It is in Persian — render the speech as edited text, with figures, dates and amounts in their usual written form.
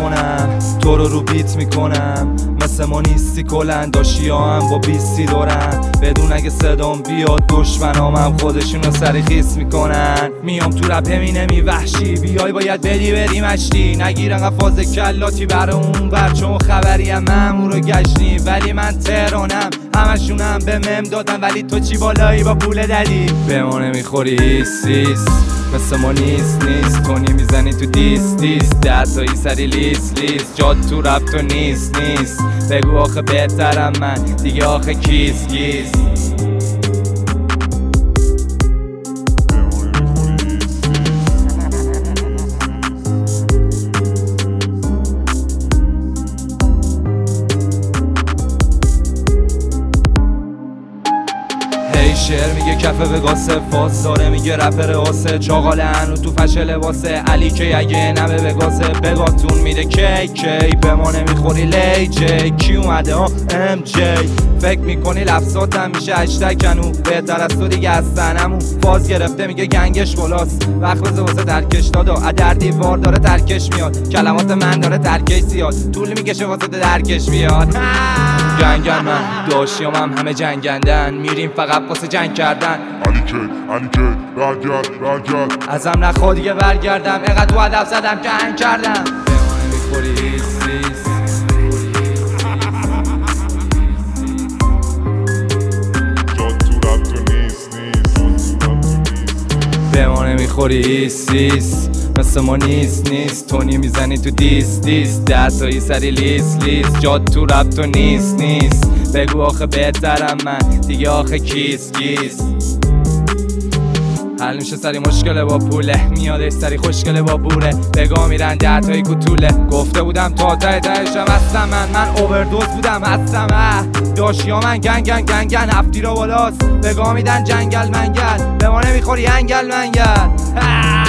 میکنم، تو رو بیت میکنم. مثل ما نیستی کلن، داشیا هم با بیستی دورن. بدون اگه صدام بیاد دشمنام هم خودشون رو سری خیس میکنن. میام تو رپ همینمی وحشی، بیای باید بدی مشتی. نگیر انقدر فاز کلاتی برای اون بر، چون خبریم مامورو گشتی. ولی من تهرانم، همشونم به مم دادن. ولی تو چی بالایی با پول ددی؟ به ما نمیخوری هیس مثل ما نیست تو میزنی تو دیس 10 تایی سری لیست جاد تو رب تو نیست بگو آخه بهترم من دیگه، آخه کیس شعر میگه کفه به گاسه، فاز داره میگه رپر آسه. چاقال هنو تو فشل لباسه، علی که اگه نبه به گاسه بگاتون میده کی به ما نمیخوری لی جی. کی اومده ام جی؟ فکر میکنی لفظاتم میشه هشتگ کنو، بهتر از تو دیگه هستنمون. فاز گرفته میگه گنگش بلاست، وقت بزه واسه ترکش دادا. در دیوار داره ترکش میاد، کلمات من داره ترکش زیاد. طول میکشه واسه درکش بیاد. جنگن من داشیام همه جنگندن، میریم فقط واسه جنگ کردن. علی که برگرد ازم نخوا دیگه برگردم، اینقدر تو هدف زدم که هنگ کردم. به ما نمیخوری جاد تو رب تو نیست به ما نمیخوری مثل ما نیست تونی میزنی تو دیس 10 تایی سری لیست جاد تو رب تو نیست بگو آخه بهترم من دیگه، آخه کیس حل میشه سری مشکله با پوله، میادش سری خوشگله با بوره. بگاه میرن 10 تایی کوتوله، گفته بودم تا تهشم هستم من اووردوز بودم هستم. داشیا من گنگن هفتی رو بالاست. بگاه میدن جنگل منگل، به ما نمیخوری انگل منگل.